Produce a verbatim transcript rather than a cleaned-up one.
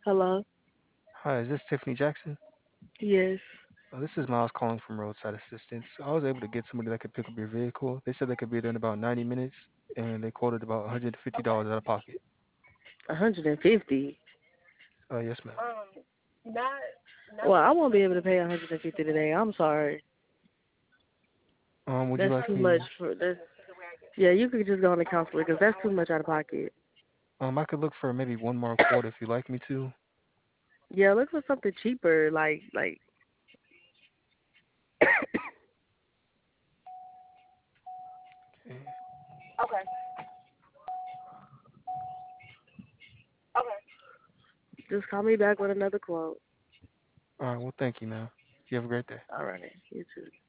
Hello? Hi, is this Tiffany Jackson? Yes. Uh, this is Miles calling from Roadside Assistance. I was able to get somebody that could pick up your vehicle. They said they could be there in about ninety minutes, and they quoted about one hundred fifty dollars out of pocket. one hundred fifty. Uh, yes, ma'am. Well, I won't be able to pay one hundred fifty today. I'm sorry. Um, would you That's like too much me? for that's Yeah, you could just go on the counselor because that's too much out of pocket. Um, I could look for maybe one more quote if you'd like me to. Yeah, look for something cheaper, like like Okay. just call me back with another quote. All right. Well, thank you, ma'am. You have a great day. All right, you too.